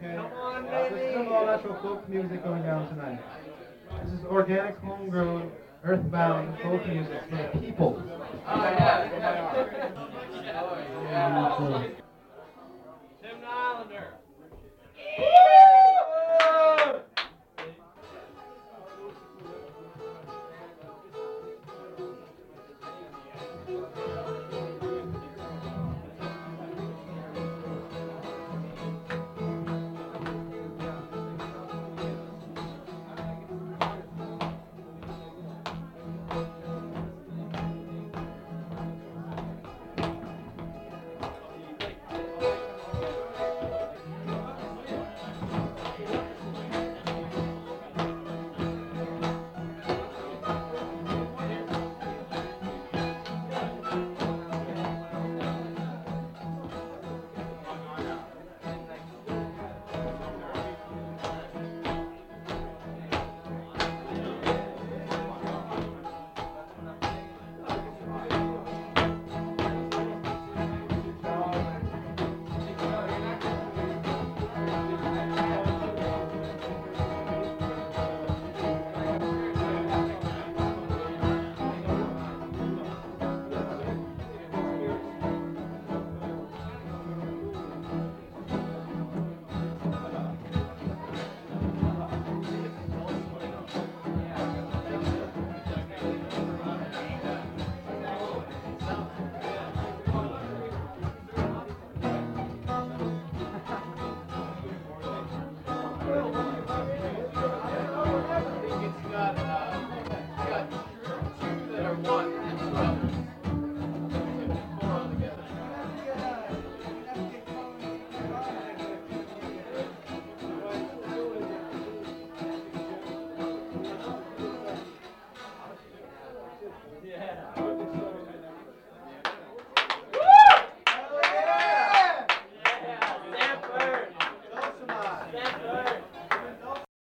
Come on, baby. This is all natural folk music going down tonight. This is organic, homegrown, earthbound folk music for the people. Yeah.